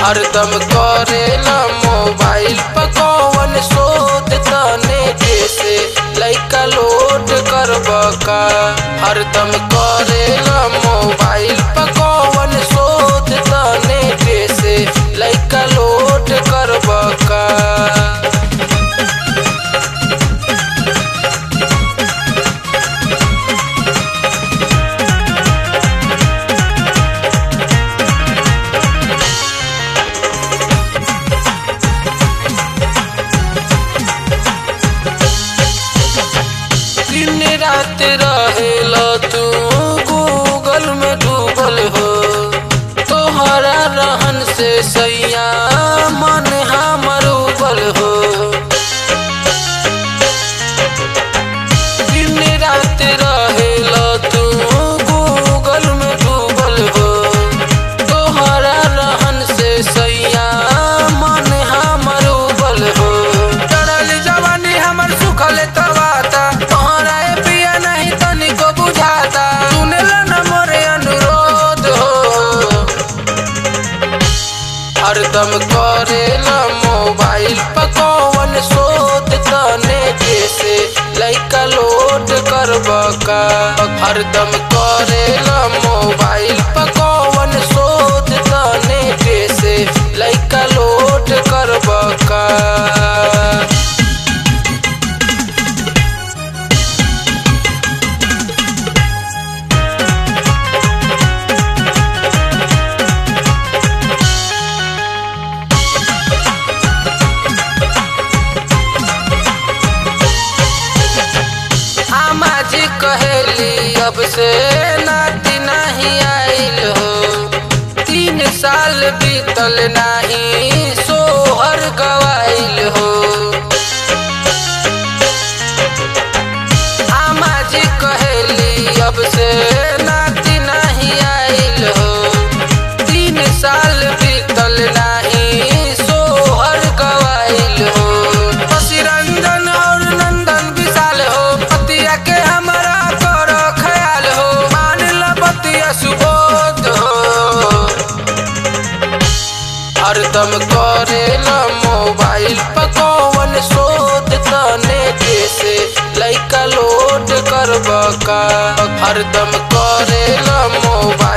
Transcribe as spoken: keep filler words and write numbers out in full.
हरदम करेला मोबाइल पर कौन शोध तने जैसे लइका लोड करबा का। हरदम करेला मोबाइल पर कौन शोध तने जैसे लइका लोड करबा का। दिन रात रहेला तू गूगल में डूबल हो, तोहरा रहन से सैया मन हमर उबल हो। दिन रात रहेला तू गूगल में डूबल हो, तोहरा रहन से सैया मन हमर उबल हो। चढ़ल जवानी हमर सुखल तवाता, हरदम करेला मोबाइल पर कौन शोध तने जैसे लइका लोड करबा का। हरदम करेला मोबाइल पर कौन शोध तने जैसे लइका लोड करबा का। कहेली अब से नाती नहीं आइल हो, तीन साल बीतल नहीं सोहर गवाइल हो। आमा जी कहेली अब से नाती नहीं आइल हो, तीन साल बीतल नहीं सोहर गवाइल हो। रंजन और नंदन विशाल हो, पतिया के हरदम करेला मोबाइल पर कौन शोध तने जैसे लइका लोड करबा का। हरदम करेला मोबाइल